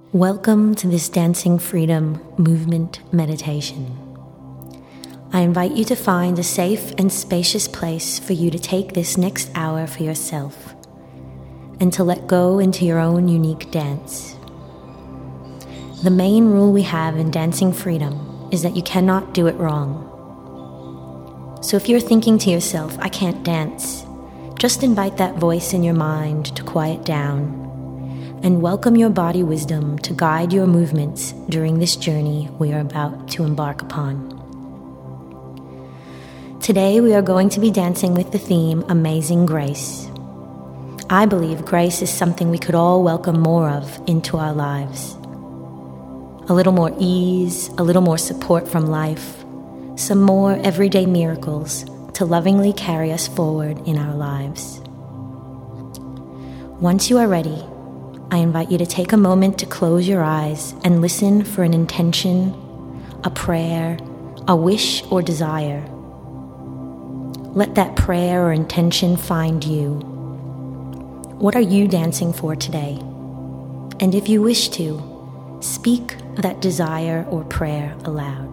Welcome to this Dancing Freedom movement meditation. I invite you to find a safe and spacious place for you to take this next hour for yourself and to let go into your own unique dance. The main rule we have in Dancing Freedom is that you cannot do it wrong. So if you're thinking to yourself, I can't dance, just invite that voice in your mind to quiet down and welcome your body wisdom to guide your movements during this journey we are about to embark upon. Today we are going to be dancing with the theme Amazing Grace. I believe grace is something we could all welcome more of into our lives. A little more ease, a little more support from life, some more everyday miracles to lovingly carry us forward in our lives. Once you are ready, I invite you to take a moment to close your eyes and listen for an intention, a prayer, a wish or desire. Let that prayer or intention find you. What are you dancing for today? And if you wish to, speak that desire or prayer aloud.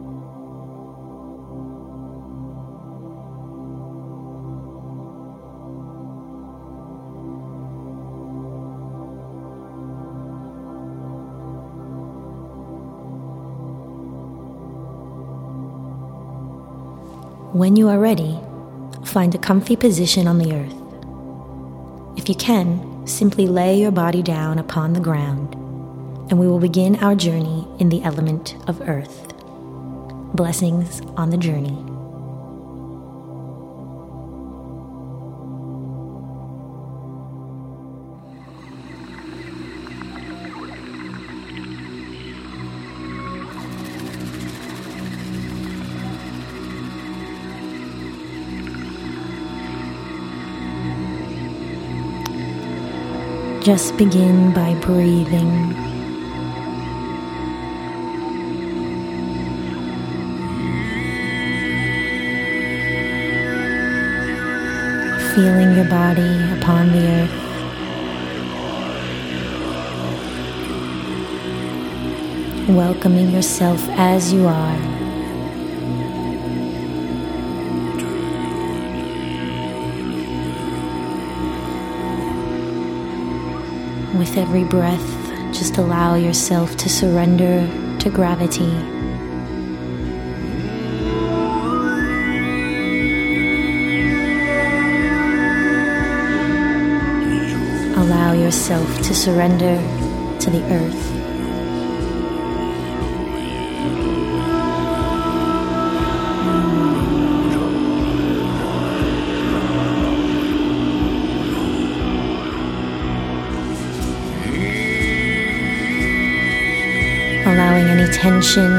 When you are ready, find a comfy position on the earth. If you can, simply lay your body down upon the ground, and we will begin our journey in the element of earth. Blessings on the journey. Just begin by breathing. Feeling your body upon the earth. Welcoming yourself as you are. With every breath, just allow yourself to surrender to gravity. Allow yourself to surrender to the earth. Allowing any tension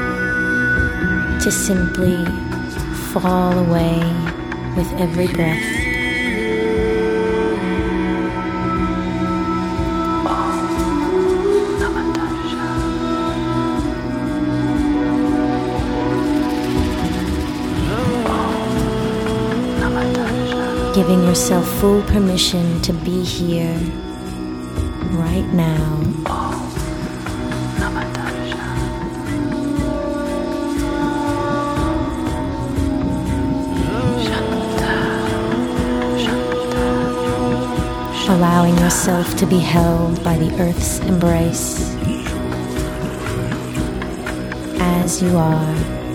to simply fall away with every breath. Giving yourself full permission to be here right now. Allowing yourself to be held by the earth's embrace as you are.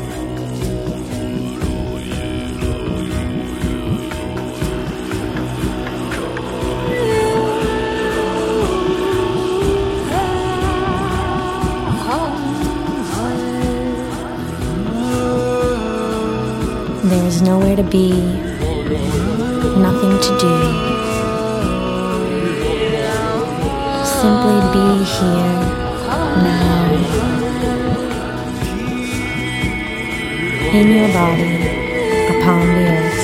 There is nowhere to be, nothing to do. Simply be here now, in your body, upon the earth.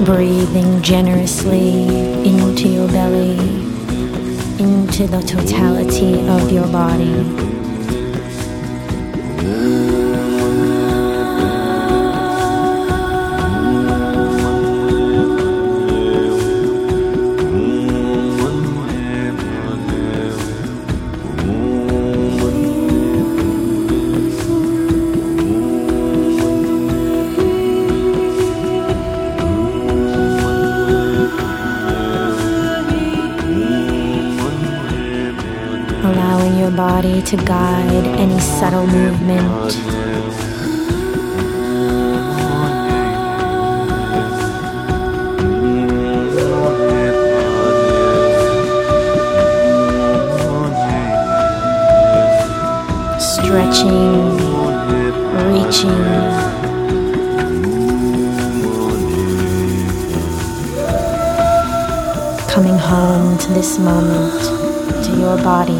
Breathing generously into your belly, into the totality of your body. Allowing your body to guide any subtle movement. Stretching, reaching. Coming home to this moment, to your body.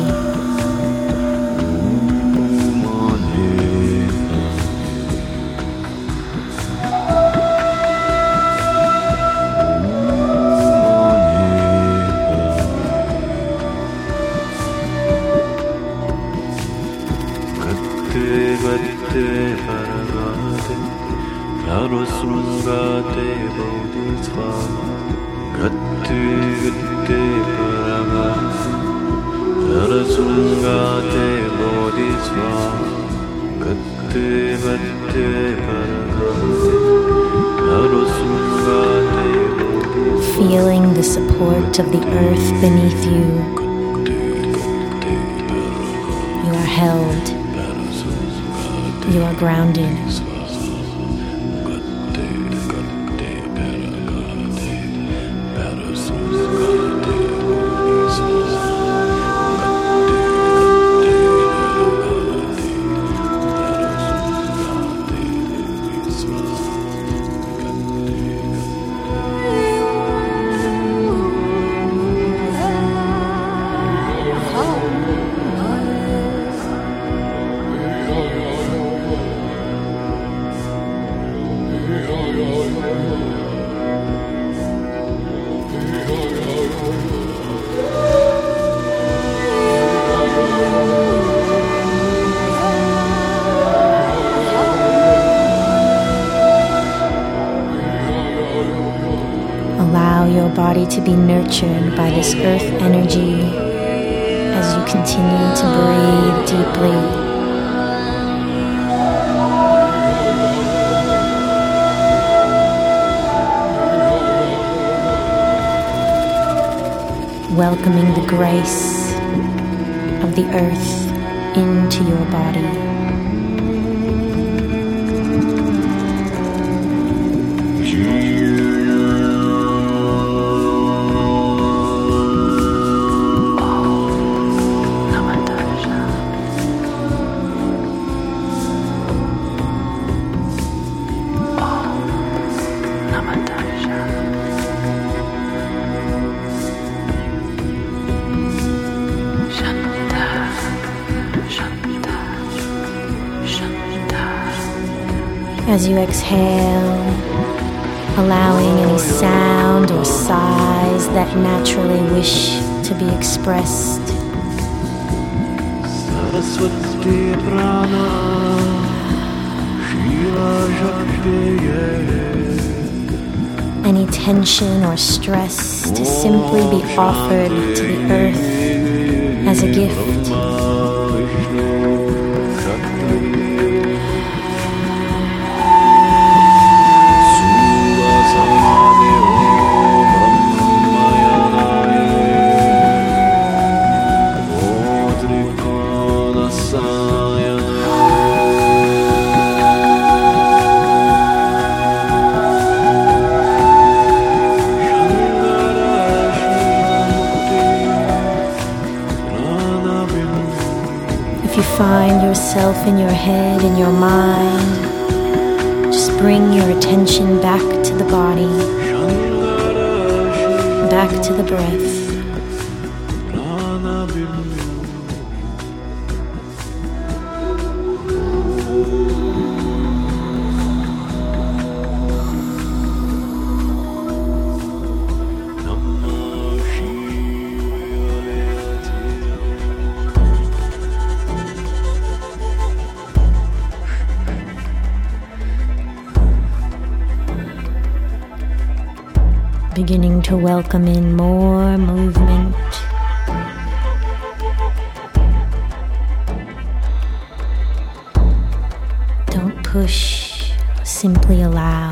Feeling the support of the earth beneath you. You are held. You are grounded. Allow your body to be nurtured by this earth energy as you continue to breathe deeply. Welcoming the grace of the earth into your body. As you exhale, allowing any sound or sighs that naturally wish to be expressed. Any tension or stress to simply be offered to the earth as a gift. If you find yourself in your head, in your mind, just bring your attention back to the body, back to the breath. beginning to welcome in more movement. Don't push, simply allow.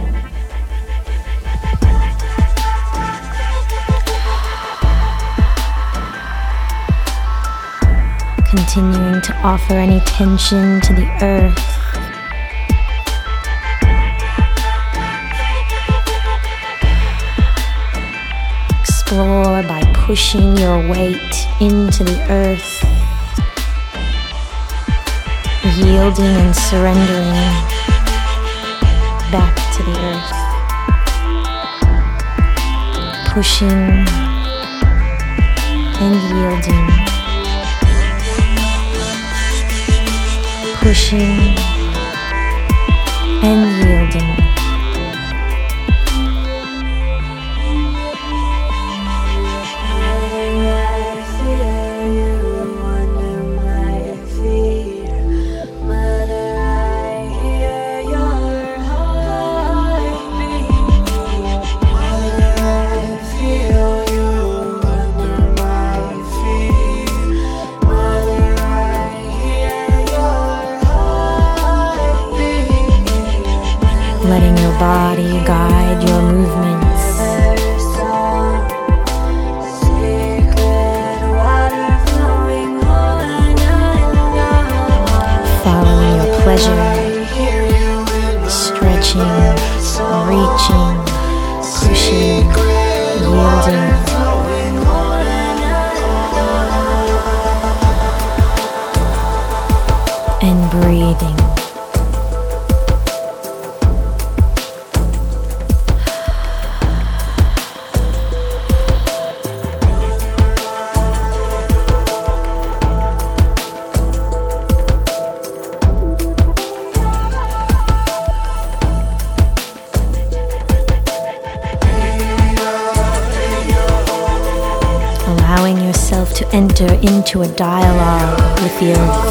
Continuing to offer any tension to the earth. Explore by pushing your weight into the earth, yielding and surrendering back to the earth, pushing and yielding, pushing and yielding. Letting your body guide your movements. Following your pleasure, stretching, reaching, pushing, yielding. And breathing. Allowing yourself to enter into a dialogue with the earth.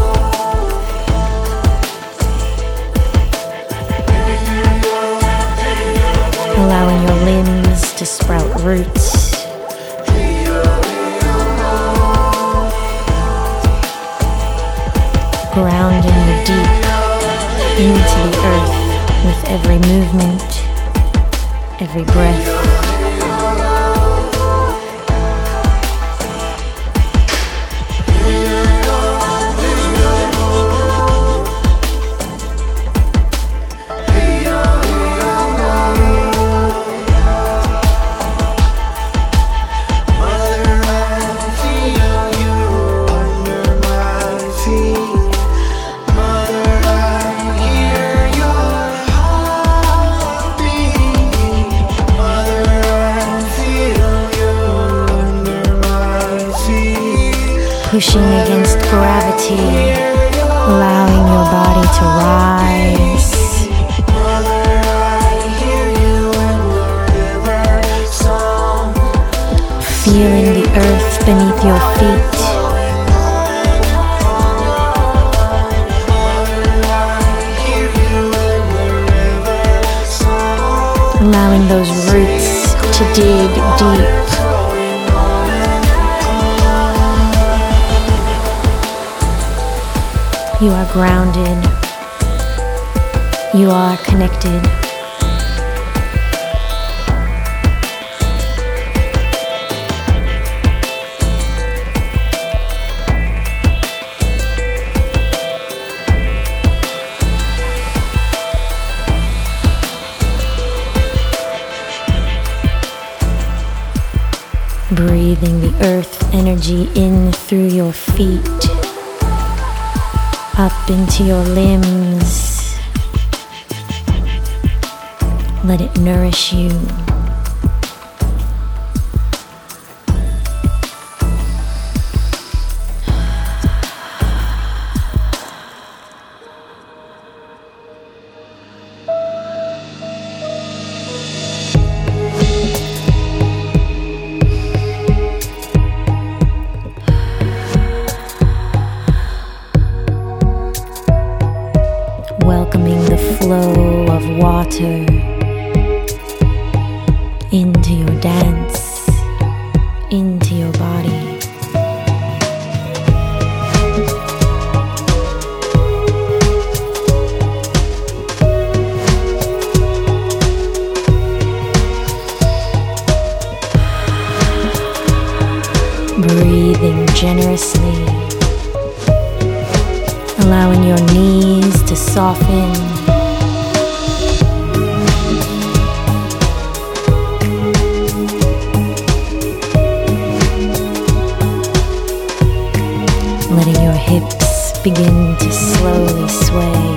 Allowing your limbs to sprout roots. Grounding you deep into the earth with every movement, every breath. Pushing against gravity, allowing your body to rise. Feeling the earth beneath your feet. Allowing those roots to dig deep. You are grounded. You are connected. Breathing the earth energy in through your feet. Up into your limbs. Let it nourish you. Welcoming the flow of water into your dance, into your body. Breathing generously, allowing your knees to soften, letting your hips begin to slowly sway.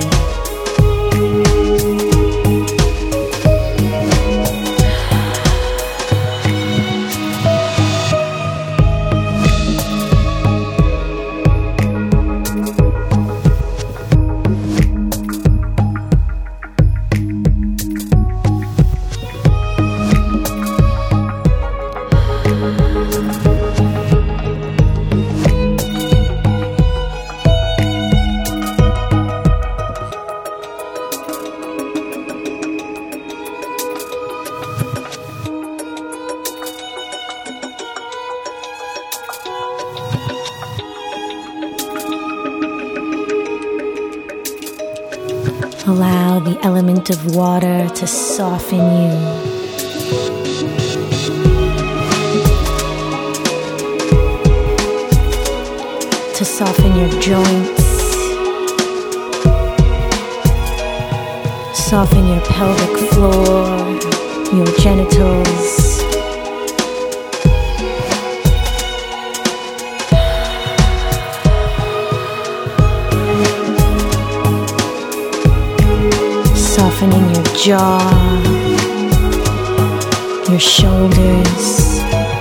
Allow the element of water to soften you. To soften your joints. Soften your pelvic floor, your genitals. Softening your jaw, your shoulders,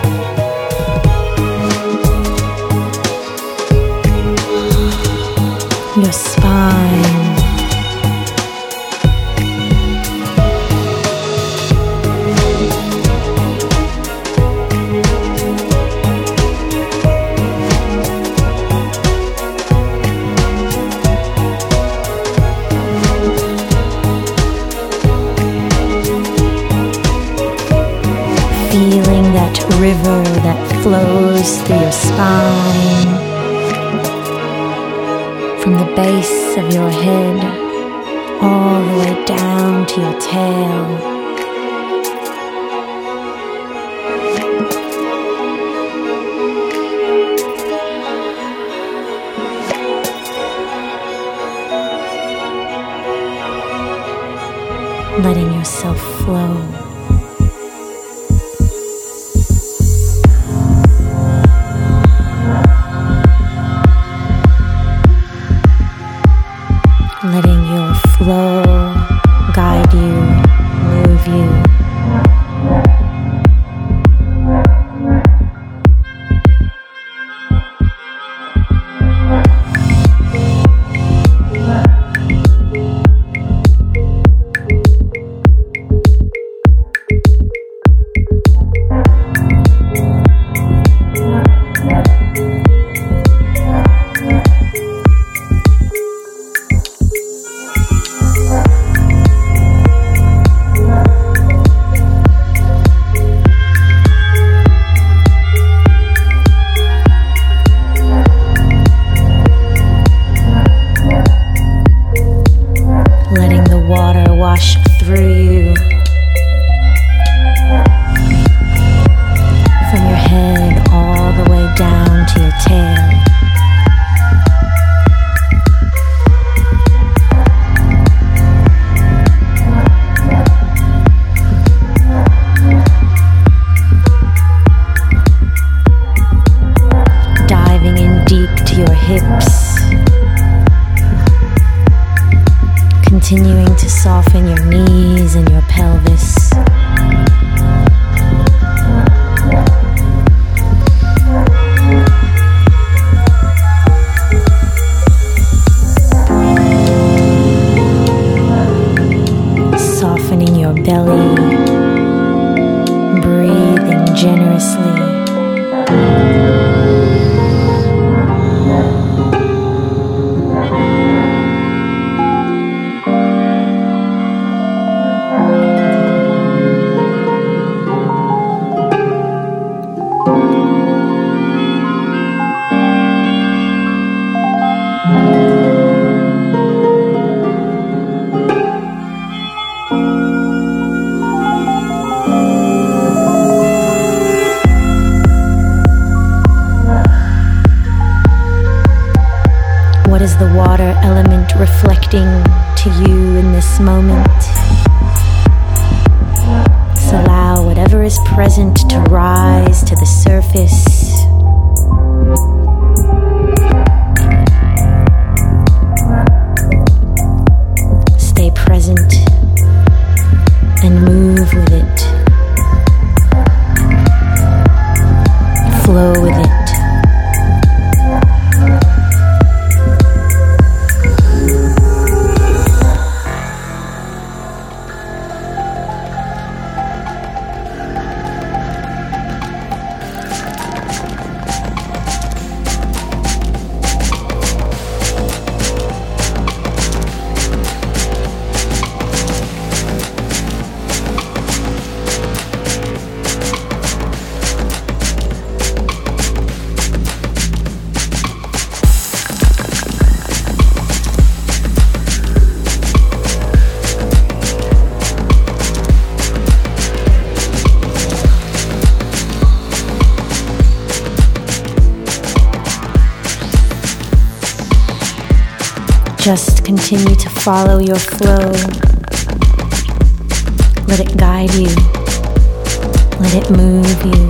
your spine, feeling that river that flows through your spine, from the base of your head all the way down to your tail. Letting yourself flow. Letting your flow guide you, move you. Letting the water wash through you, from your head all the way down to your tail. Diving in deep to your hips. Continuing to soften your knees and your pelvis. Softening your belly. Breathing generously. connecting to you in this moment. Just allow whatever is present to rise to the surface. Stay present and move with it. Flow with it. Just continue to follow your flow. Let it guide you. Let it move you.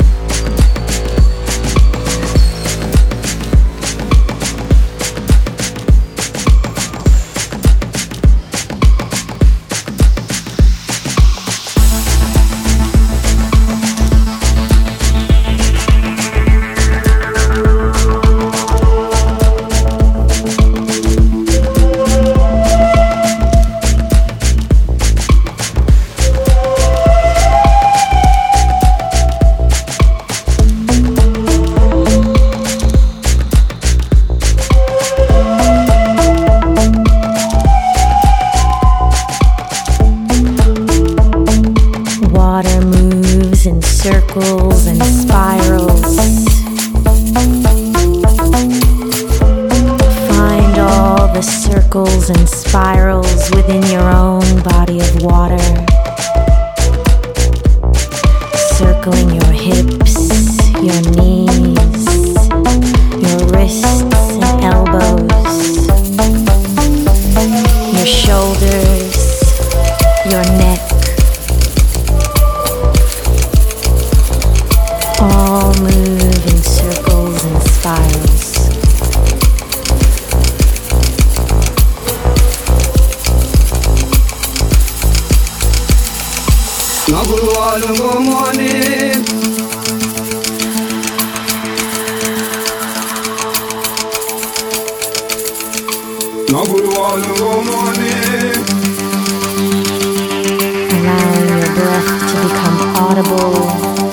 Circles and spirals. Find all the circles and spirals within your own body of water, circling your hips, your knees, your wrists and elbows, your shoulders, your neck. All move in circles and spirals. Allowing your breath to become audible.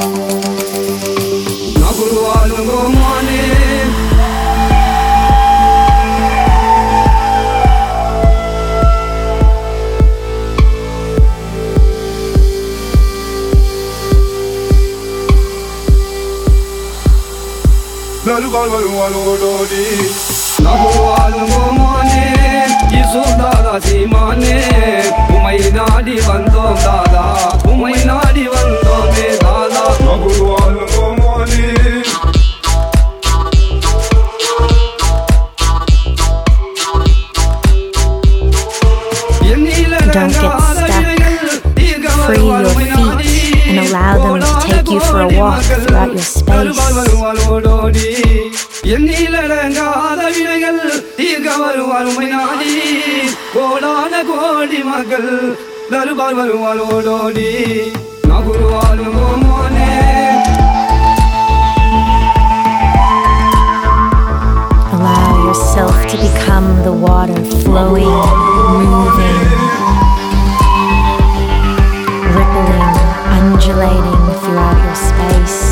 Don't get stuck. Free your feet and allow them to take you for a walk throughout your space. Allow yourself to become the water, flowing, moving, rippling, undulating throughout your space.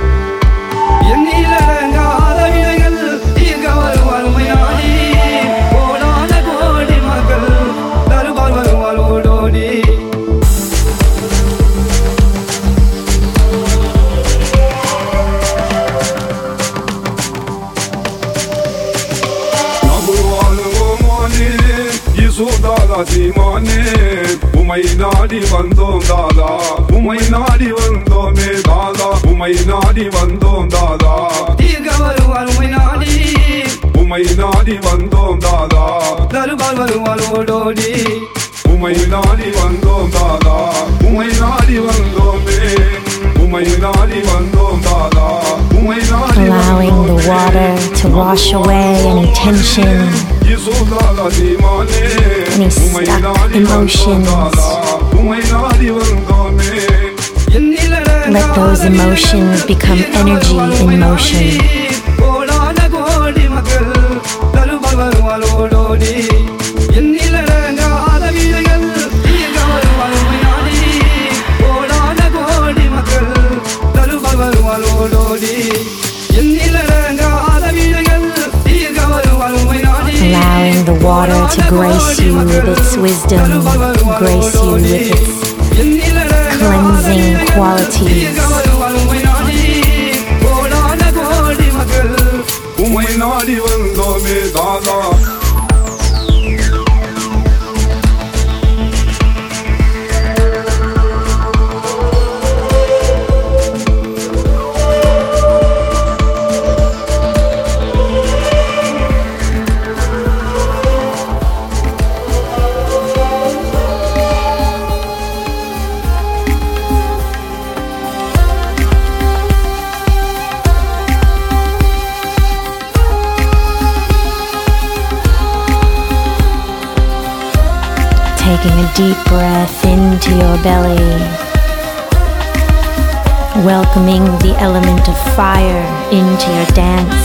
Umaynadi vandom dada, umaynadi vandom me dada, umaynadi vandom dada. உமையினாடி வந்தோம் தாதா தருபால் வருவாளோடோடி உமையினாடி வந்தோம் தாதா உமையினாடி வந்தோமே உமையினாடி வந்தோம் தாதா உமையினாடி allowing the water to wash away any tension, any stuck emotions. Let those emotions become energy in motion. Allowing the water to grace you with its wisdom, grace you with its cleansing qualities. Taking a deep breath into your belly, welcoming the element of fire into your dance.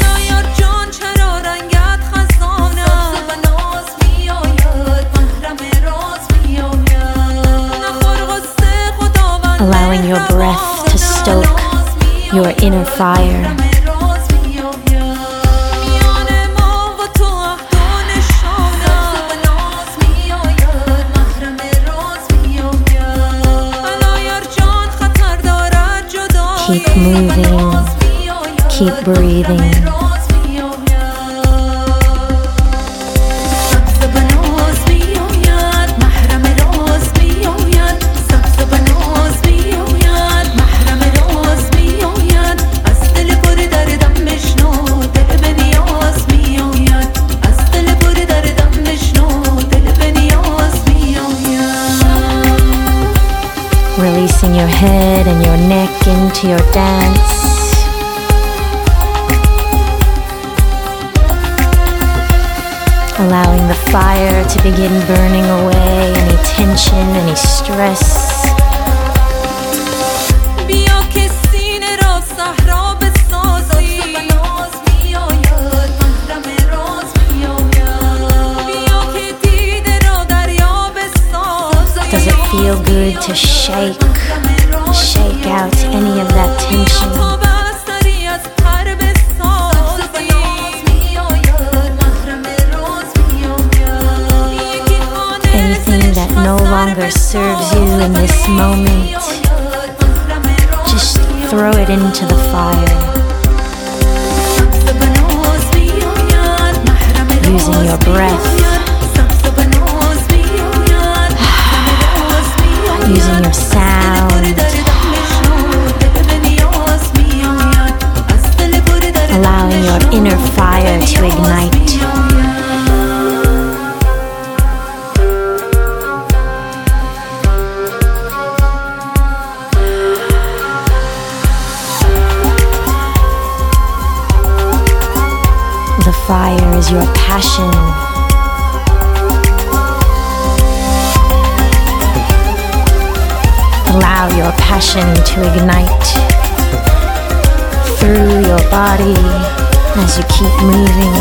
Allowing your breath to stoke your inner fire. Keep moving, keep breathing. Releasing your head and your neck into your dance. Allowing the fire to begin burning away any tension, any stress. Does it feel good to shake out any of that tension? Anything that no longer serves you in this moment, just throw it into the fire. Using your breath, using your sound, allowing your inner fire to ignite. The fire is your passion. Allow your passion to ignite through your body as you keep moving.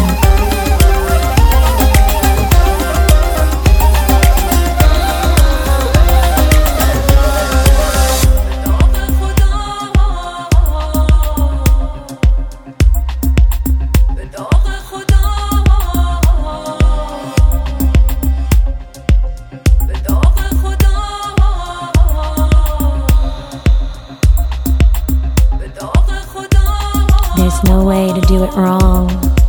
There's no way to do it wrong.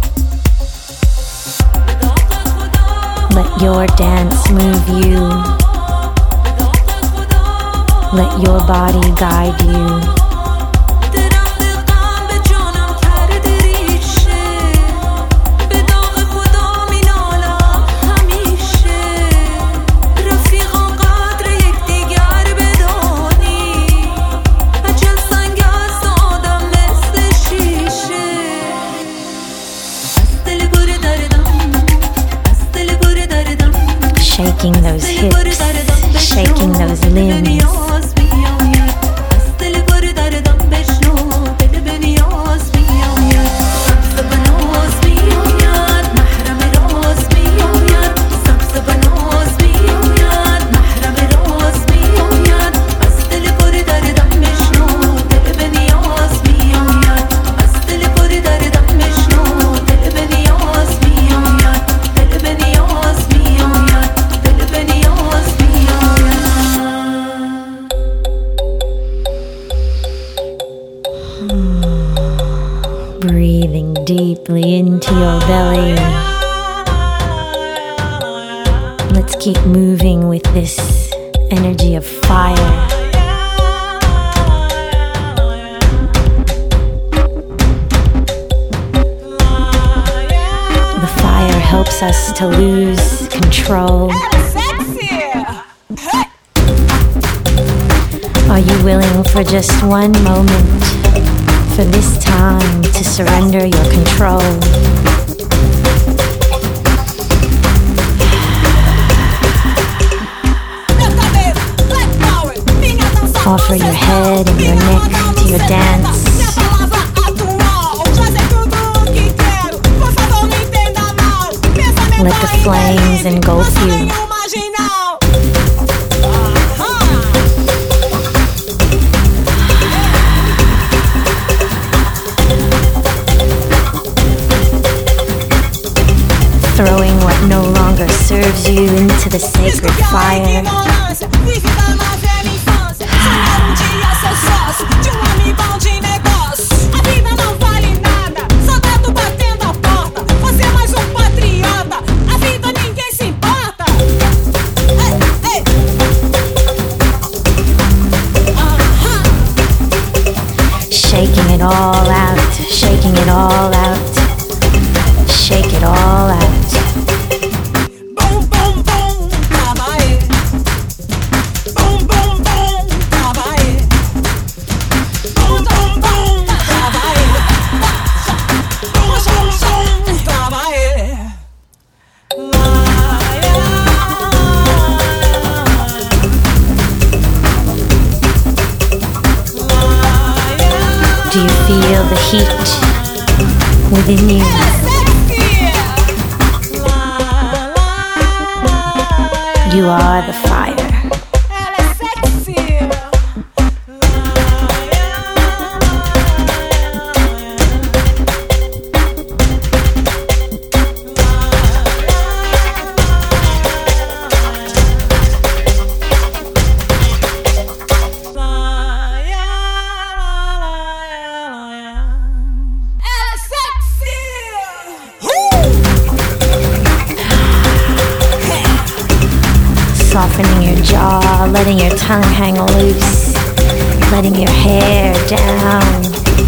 Let your dance move you. Let your body guide you. shaking those hips, shaking those limbs. Breathing deeply into your belly. Let's keep moving with this energy of fire. The fire helps us to lose control. Are you willing for just one moment? For this time to surrender your control. Offer your head and your neck to your dance. Let the flames engulf you. Throwing what no longer serves you into the sacred fire. Shaking it all out, shaking it all out, shake it all out. Do you feel the heat within you? You are the fire. Softening your jaw, letting your tongue hang loose, letting your hair down,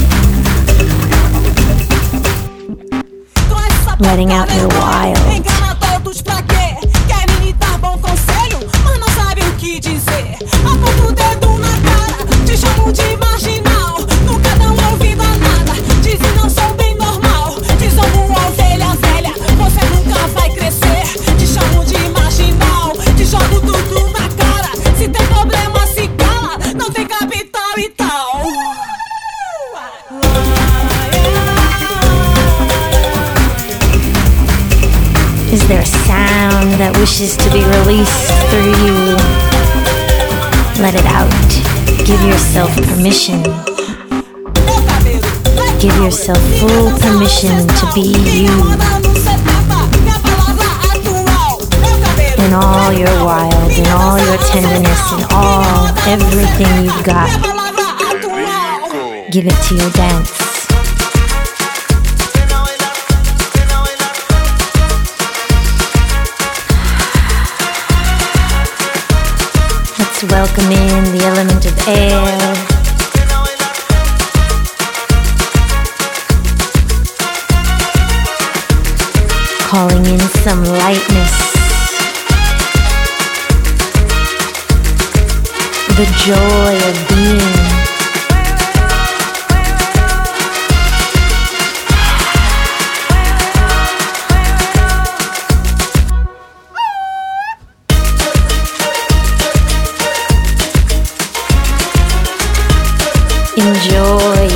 letting out your wild. Is there a sound that wishes to be released through you? Let it out. Give yourself permission. Give yourself full permission to be you. In all your wild, in all your tenderness, in everything you've got. Give it to your dance. Welcome in the element of air. Calling in some lightness. The joy of being.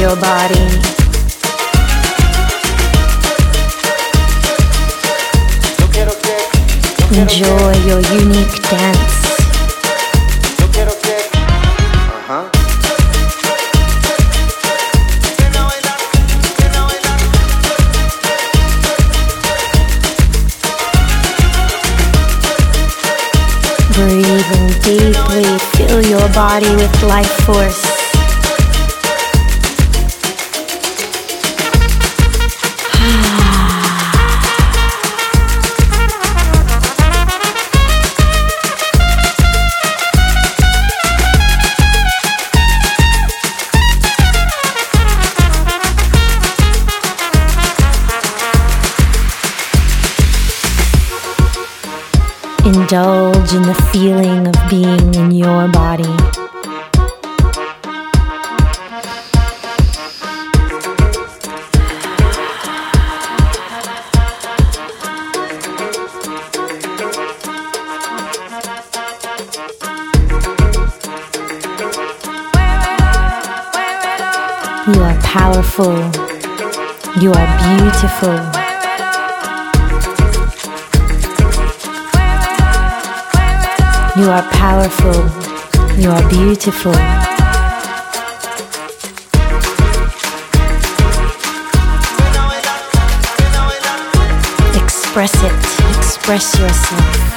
your body. Enjoy your unique dance. Breathing deeply, fill your body with life force. Indulge in the feeling of being in your body. You are powerful. You are beautiful. You are powerful. You are beautiful. Express it. Express yourself.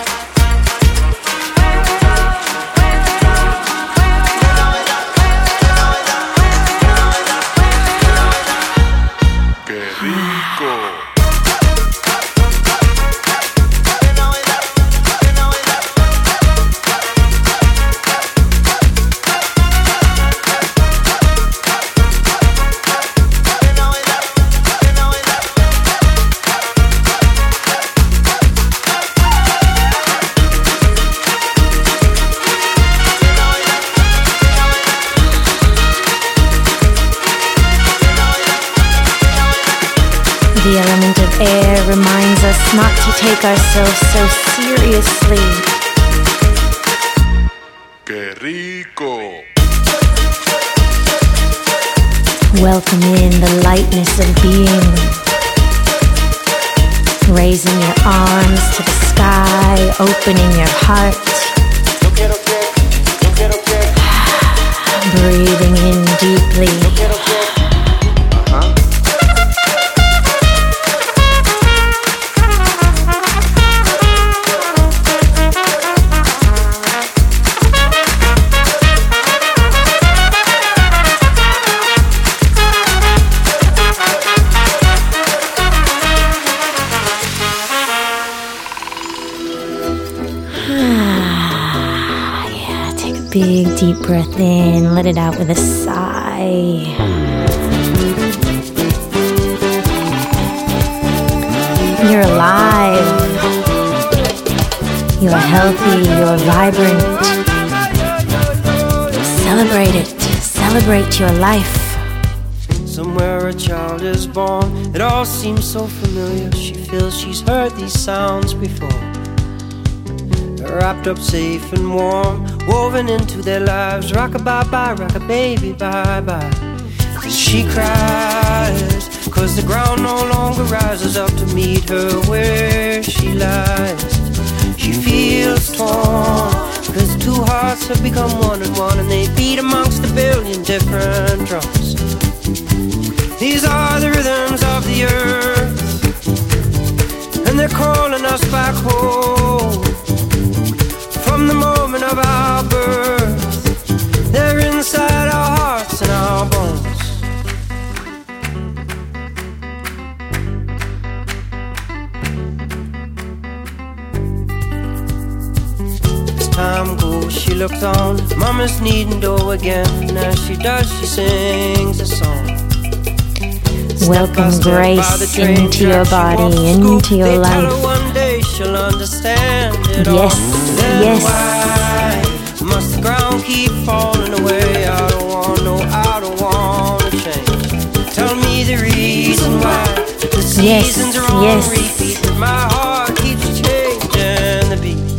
The element of air reminds us not to take ourselves so seriously. ¡Qué rico! Welcome in the lightness of being. Raising your arms to the sky, opening your heart. Breathing in deeply. Big deep breath in, let it out with a sigh. You're alive. You're healthy. You're vibrant. Celebrate it. Celebrate your life. Somewhere a child is born. It all seems so familiar. She feels she's heard these sounds before. Wrapped up safe and warm, woven into their lives. Rock-a-bye-bye, rock-a-baby, bye-bye. She cries, 'cause the ground no longer rises up to meet her where she lies. She feels torn, 'cause two hearts have become one and they beat amongst a billion different drums. These are the rhythms of the earth, and they're calling us back home. From the moment of our birth, they're inside our hearts and our bones. As time goes, she looks on. Mama's kneading dough again, and as she does, she sings a song. Welcome grace into your body, into your life. One day she'll understand it yes, all. Yes. Why must the ground keep falling away? I don't want to change. Tell me the reason why the seasons are on repeat, but my heart keeps changing the beat.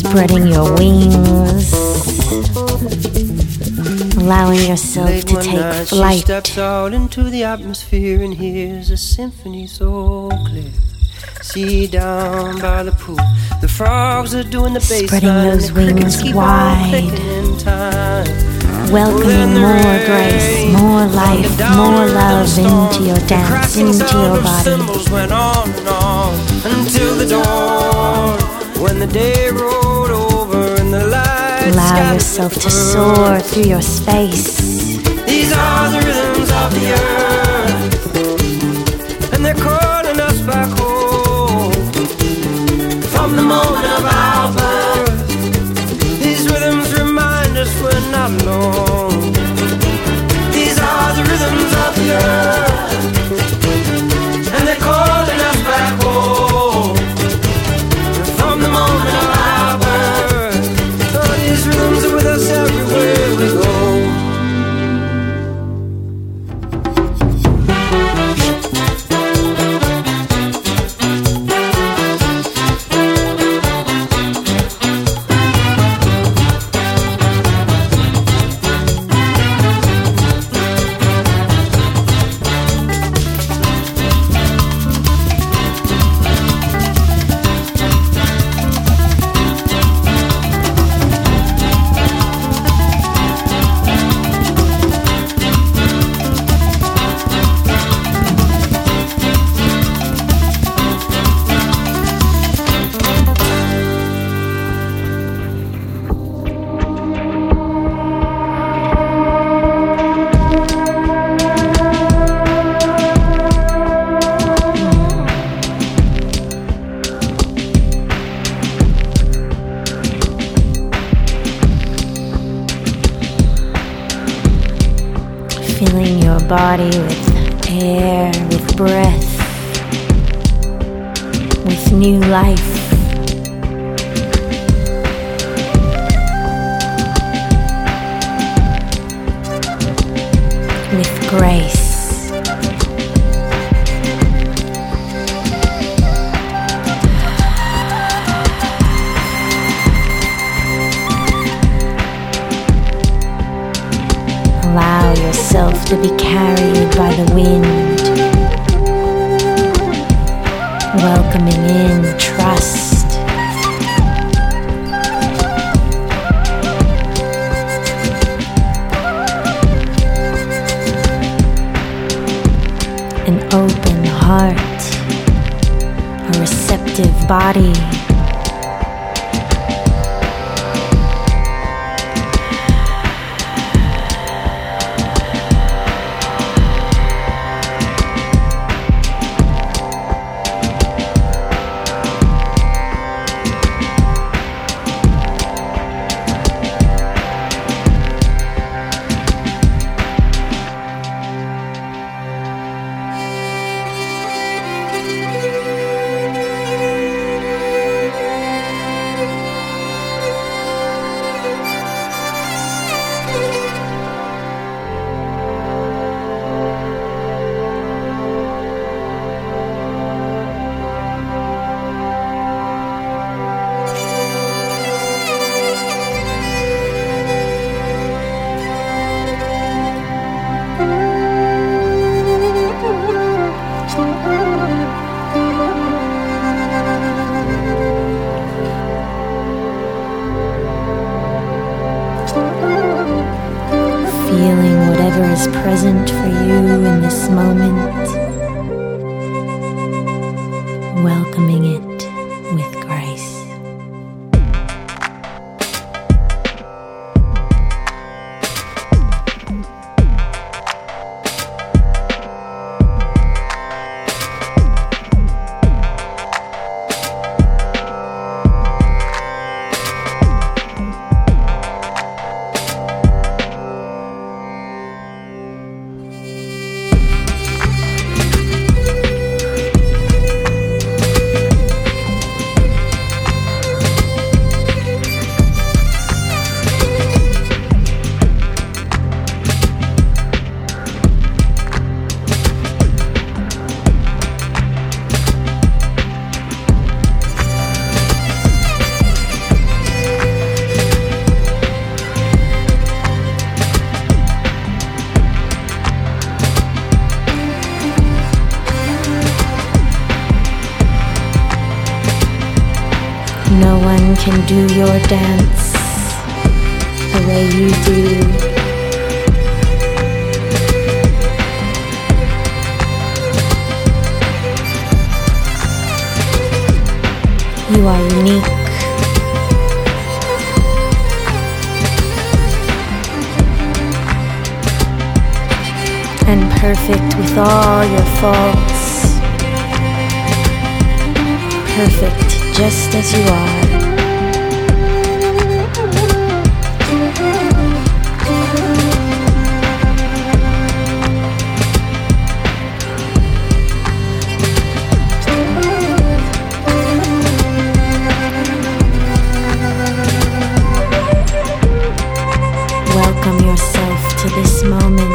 Spreading your wings, allowing yourself to take flight. She steps out into the atmosphere and hears a symphony so clear. See down by the pool, the frogs are doing the bass spreading line, those wings wide, welcoming more grace, more life, more love into your dance, into your body. Went on and on until the dawn, when the day rolled over and the lights. Allow yourself to soar through your space. These are the rhythms of the earth, and they're calling us back home from the moment of our birth. These rhythms remind us we're not alone. These are the rhythms of the earth, and they're calling us back home from the moment of our birth. Oh, these rhythms are with us everywhere we go. Filling your body with air, with breath, with new life. With grace. Allow yourself to be carried by the wind, welcoming in trust. An open heart, a receptive body. Feeling whatever is present for you in this moment, welcoming it with grace. can do your dance the way you do. You are unique. And perfect with all your faults. Perfect just as you are. Welcome yourself to this moment.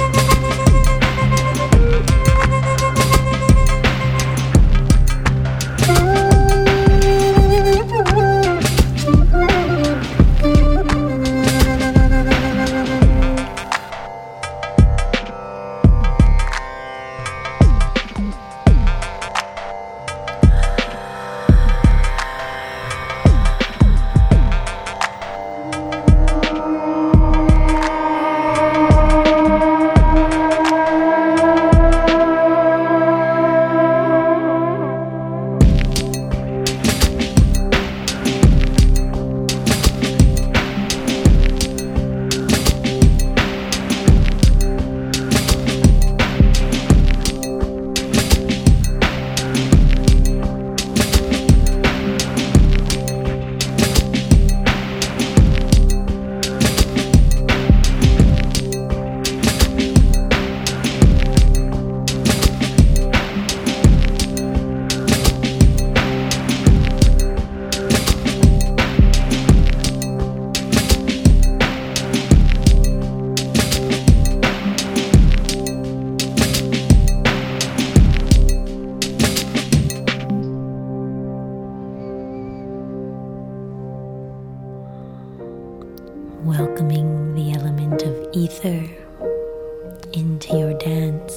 Welcoming the element of ether into your dance.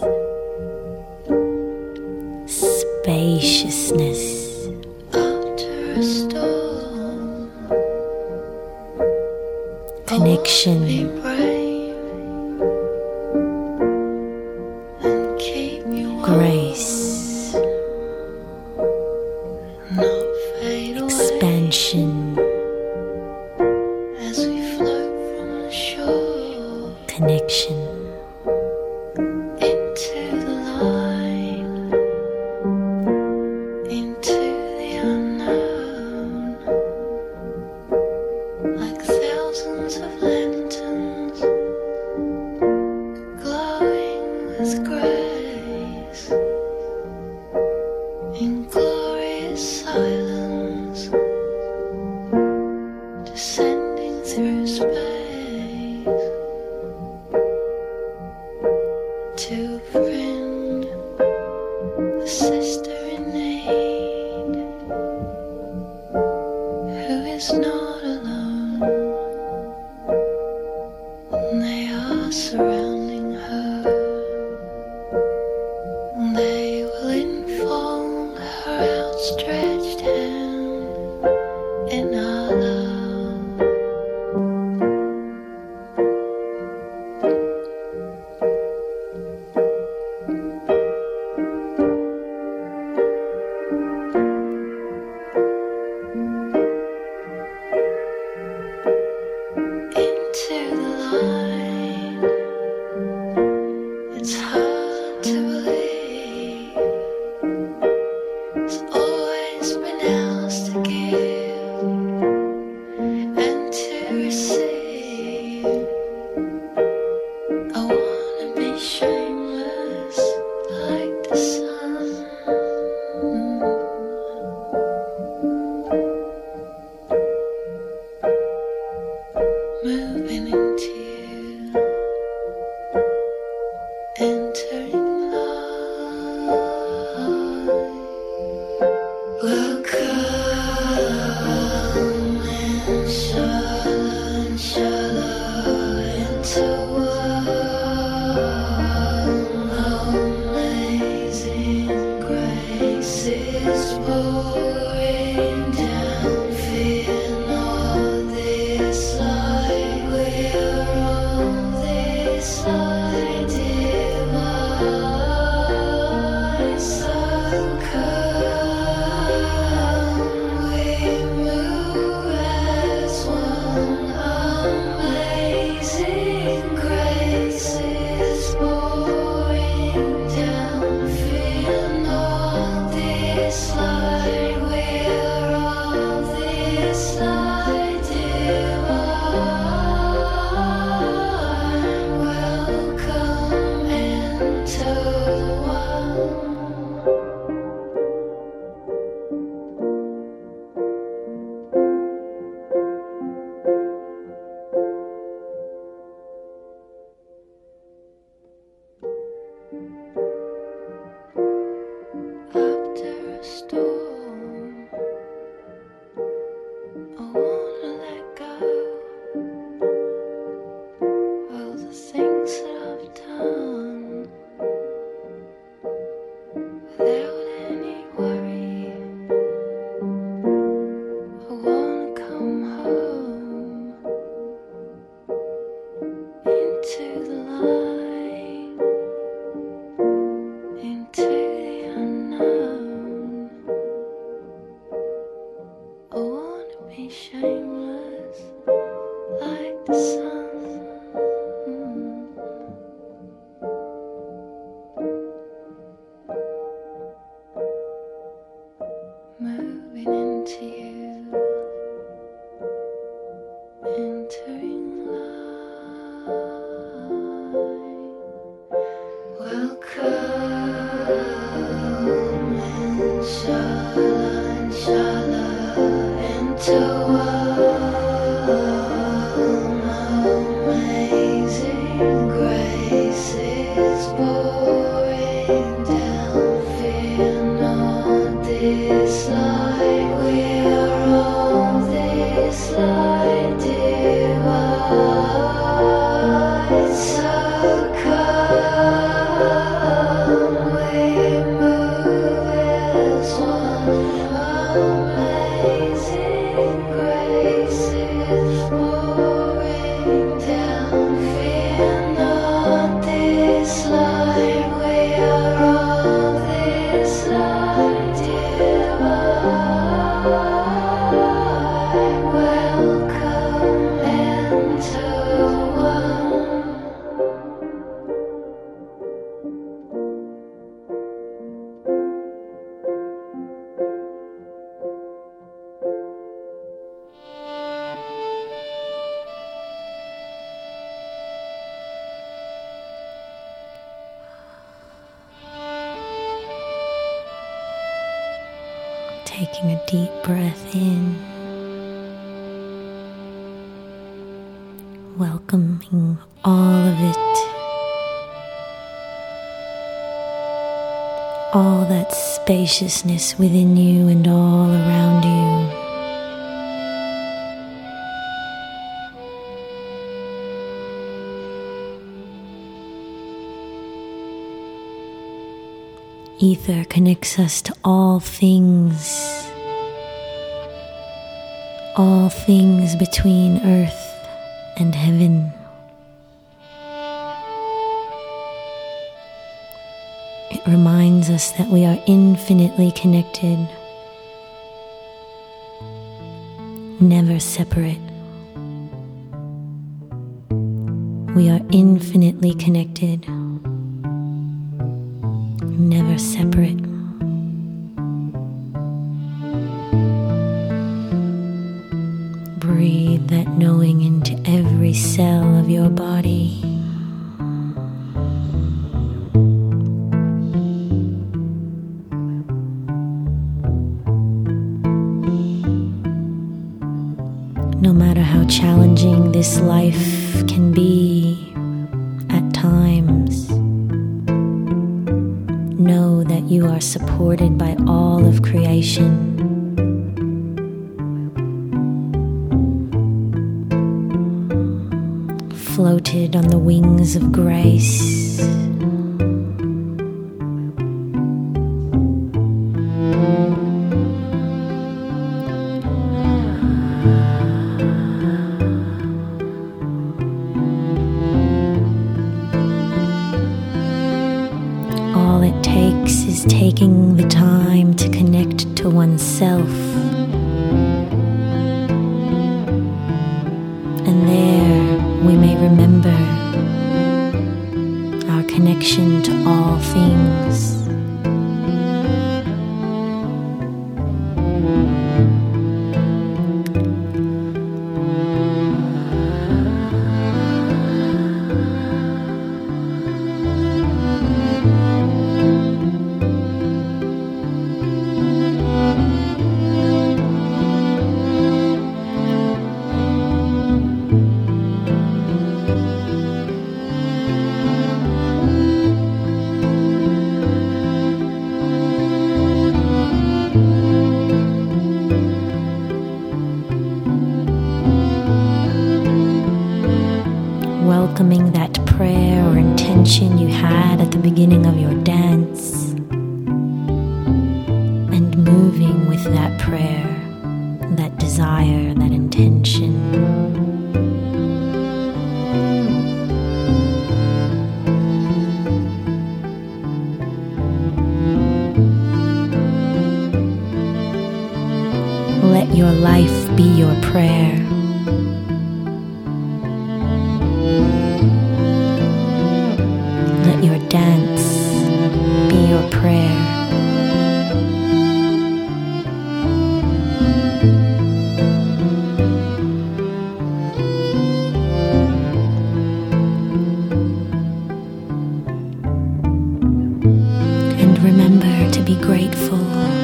Spaciousness. After a storm, Connection. be brave and keep you Grace. not fade away Expansion. as we float from the shore Connection. into the light, into the unknown, like thousands of lanterns glowing with grace in glorious silence, descending through space to a friend, a sister in need, who is not alone. And they are surrounding her. And they will enfold her outstretched hand in our love. Into the light, it's hard to believe. It's always been ours to give and to receive. I wanna be shameless like the sun, moving into you, entering light. We'll come inshallah into one amazing grace is pouring down. Taking a deep breath in, welcoming all of it, all that spaciousness within you and all around you. Ether connects us to all things between earth and heaven. It reminds us that we are infinitely connected, never separate. We are infinitely connected, never separate. Breathe that knowing into every cell of your body. No matter how challenging this life can be at times, know that you are supported by all of creation. Floated on the wings of grace. is taking the time to connect to oneself. And there we may remember our connection to all things. Welcoming that prayer or intention you had at the beginning of your dance, and moving with that prayer, that desire, that intention. Let your life be your prayer. Let your dance be your prayer. And remember to be grateful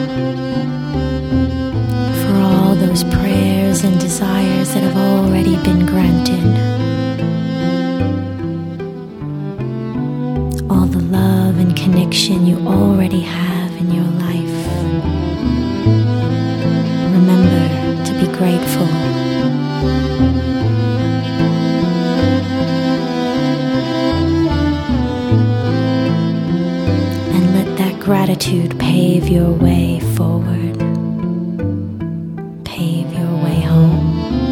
for all those prayers and desires that have already been granted. All the love and connection you already have in your life. Remember to be grateful. And let that gratitude pave your way forward. Pave your way home.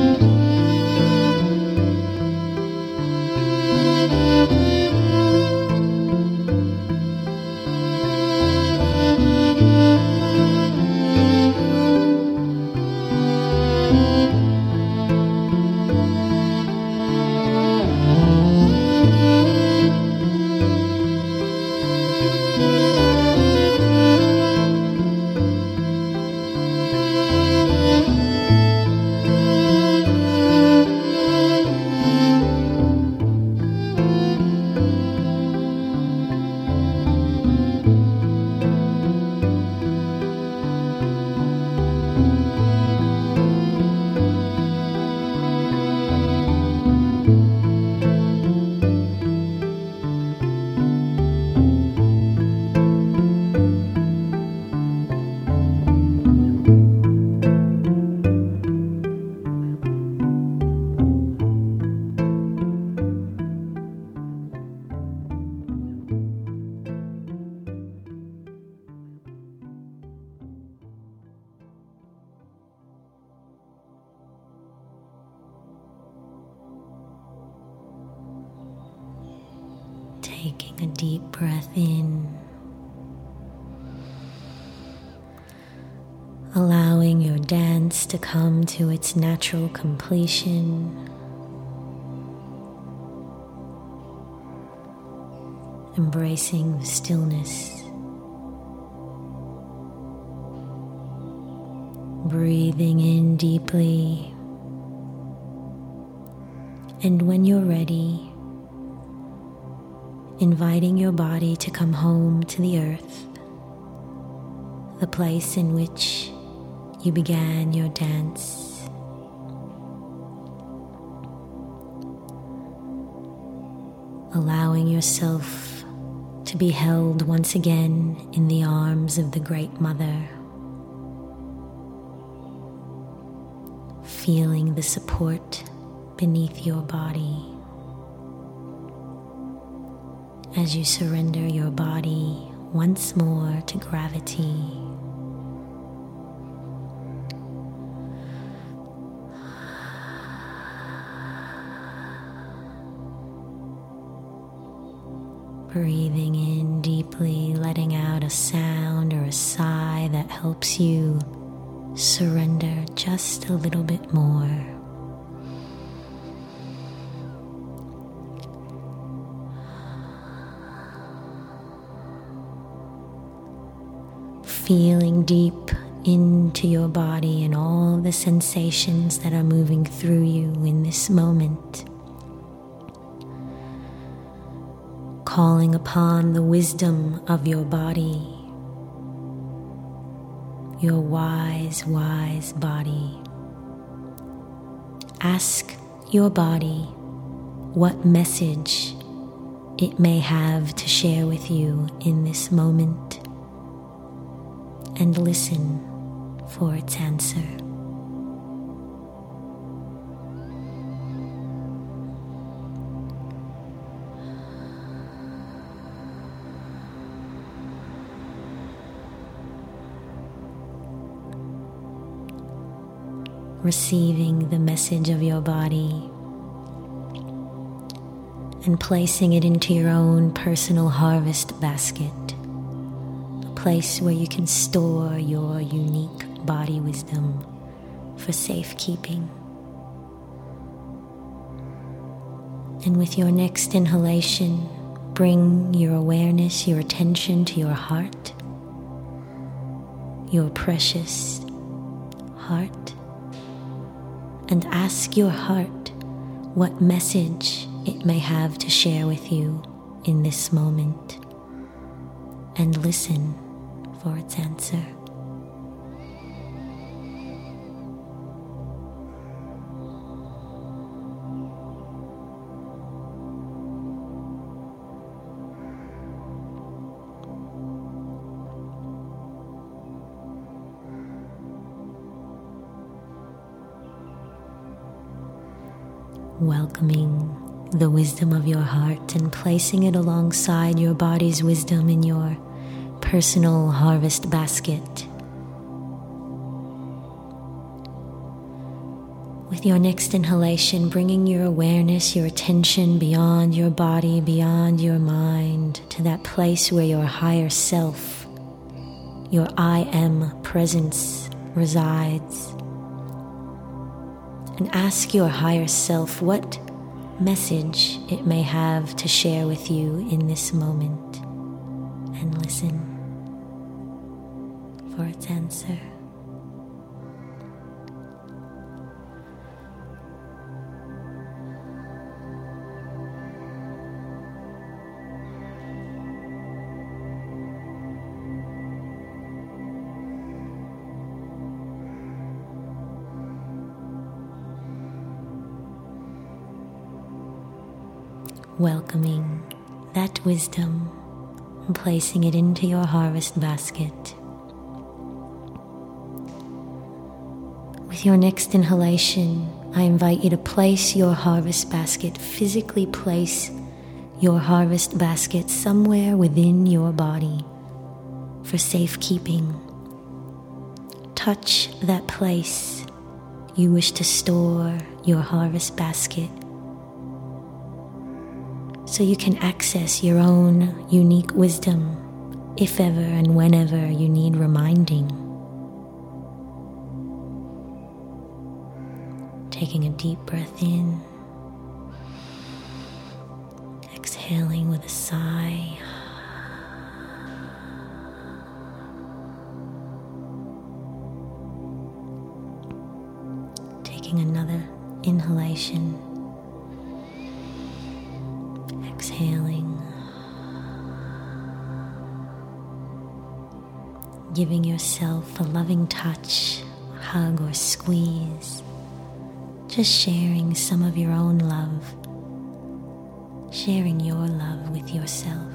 Taking a deep breath in, allowing your dance to come to its natural completion. Embracing the stillness. Breathing in deeply. And when you're ready, inviting your body to come home to the earth, the place in which you began your dance. Allowing yourself to be held once again in the arms of the Great Mother. Feeling the support beneath your body. As you surrender your body once more to gravity. Breathing in deeply, letting out a sound or a sigh that helps you surrender just a little bit more. Feeling deep into your body and all the sensations that are moving through you in this moment. Calling upon the wisdom of your body, your wise, wise body. Ask your body what message it may have to share with you in this moment, and listen for its answer. Receiving the message of your body and placing it into your own personal harvest basket, a place where you can store your unique body wisdom for safekeeping. And with your next inhalation, bring your awareness, your attention to your heart, your precious heart, and ask your heart what message it may have to share with you in this moment, and listen for its answer. Welcoming the wisdom of your heart and placing it alongside your body's wisdom in your personal harvest basket. With your next inhalation, bringing your awareness, your attention beyond your body, beyond your mind, to that place where your higher self, your I am presence resides. And ask your higher self what message it may have to share with you in this moment, and listen for its answer. Welcoming that wisdom and placing it into your harvest basket. With your next inhalation, I invite you to place your harvest basket, physically place your harvest basket somewhere within your body for safekeeping. Touch that place you wish to store your harvest basket, so you can access your own unique wisdom if ever and whenever you need reminding. Taking a deep breath in, exhaling with a sigh. Taking another inhalation. Exhaling, giving yourself a loving touch, hug or squeeze, just sharing some of your own love, sharing your love with yourself.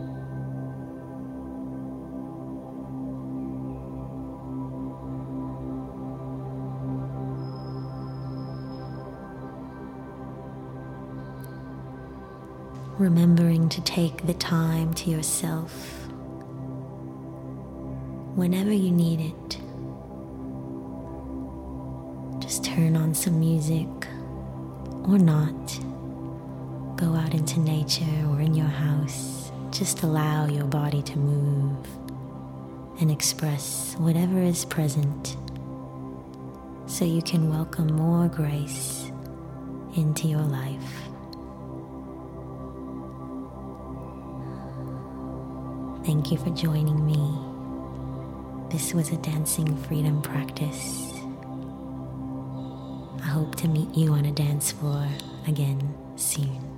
Remembering to take the time to yourself whenever you need it. Just turn on some music or not. Go out into nature or in your house. just allow your body to move and express whatever is present so you can welcome more grace into your life. Thank you for joining me. This was a dancing freedom practice. I hope to meet you on a dance floor again soon.